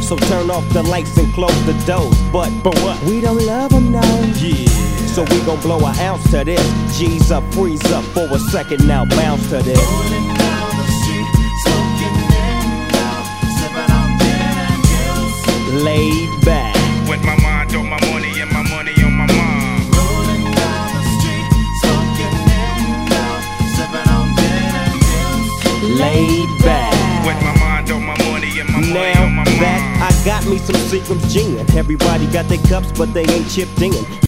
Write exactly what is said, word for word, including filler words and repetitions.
So turn off the lights and close the doors. But, But what? we don't love them, no. Yeah. So we gon' blow an ounce to this. G's up, freeze up for a second now, bounce to this. Rolling down the street, smoking in out, sipping on gin and juice. Laid back, With my mind on my money and my money on my mind. Rolling down the street, smoking in out, sipping on gin and juice. laid back. With my mind on my money and my money Now on my that mind. I got me some Seagram's gin. Everybody got their cups, but they ain't chipped in.